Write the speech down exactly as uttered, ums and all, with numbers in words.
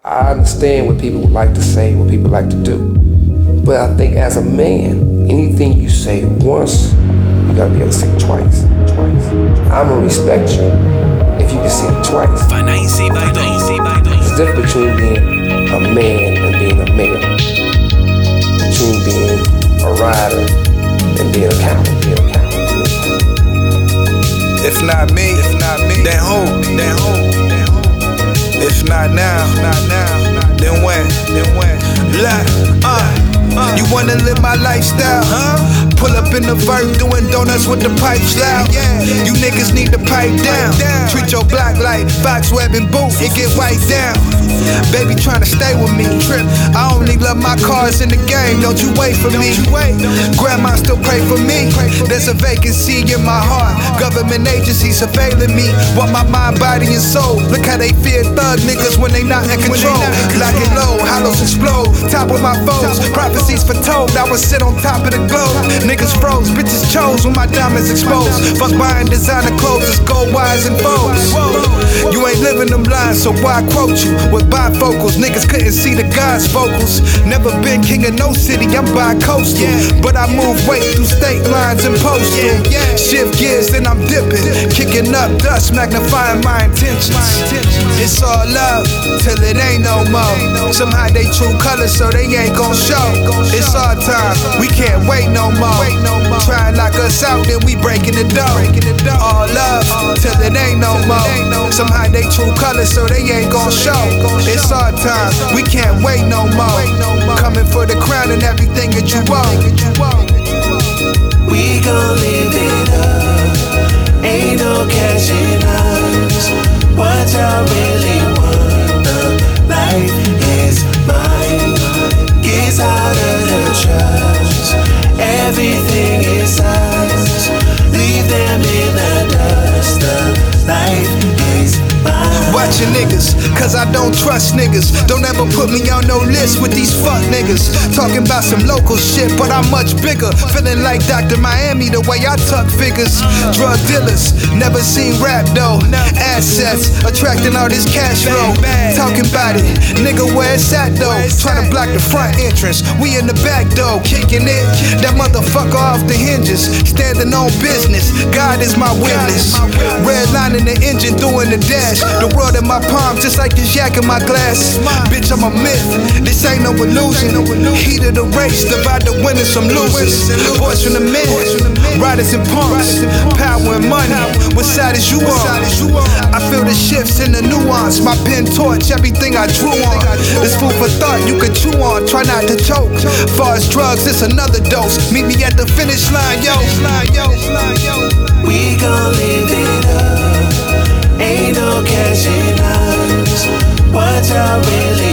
I understand what people would like to say, what people like to do. But I think as a man, anything you say once, you gotta be able to say it twice. Twice. I'ma respect you if you can say it twice. There's a difference between being a man and being a male. Between being a rider and being a coward. Being a coward. If not me, if not me, then who? Then who? If not now, not now, then when? Then when? Look, uh, uh, you wanna live my lifestyle? Huh? Pull up in the vert, doing donuts with the pipes loud. You niggas need to pipe down. Treat your block like Foxweb and Boot, it get wiped down. Baby tryna stay with me. I only love my cars in the game, don't you wait for me. Grandma still pray for me. There's a vacancy in my heart. Government agencies surveilling me. Want my mind, body, and soul. Look how they fear thug niggas when they not in control. Lock it low, hollows explode. Top of my foes, prophecies foretold. I would sit on top of the globe. Niggas froze, bitches chose when my diamonds exposed. Fuck buying designer clothes, it's gold wires and bows. You ain't living them lines, so why quote you with bifocals? Niggas couldn't see the God's vocals. Never been king of no city, I'm bi-coastal. But I move weight through state lines and postal. Shift gears, then I'm dipping. Kicking up dust, magnifying my intentions. It's all love, till it ain't no more. Somehow they true colors, so they ain't gon' show. It's our time, we can't wait no more. Try and lock us out, then we breaking the door. All love, till it ain't no more. Somehow they true colors, so they ain't gon' show. It's our time, we can't wait no more. Coming for the crown and everything that you want. We gon' live it up, ain't no catching us. What y'all really want, the life is mine. Gets out of the trust, everything is us. Leave them in the dust, the life is mine. Watch your niggas, cause I don't trust niggas. Don't ever put me on no list with these fuck niggas. Talking about some local shit, but I'm much bigger. Feeling like Doctor Miami the way I tuck figures. Drug dealers, never seen rap though. Assets, attracting all this cash flow. Talking about it, nigga where it's at though. Trying to block the front entrance, we in the back door. Kicking it, that motherfucker off the hinges. Standing on business, God is my witness. Redlining the engine, doing the dash. The world in my palm, just like this yak in my glass. Bitch, I'm a myth, this ain't no illusion. Heat of the race, divide the winners from losers. Boys from the men, riders and punks. Power and money, what side is you on? I feel the shifts in the nuance. My pen torch, everything I drew on. It's food for thought, you can chew on. Try not to choke. Far as drugs, it's another dose. Meet me at the finish line, yo. We gon' live it up, ain't no catching us. What y'all really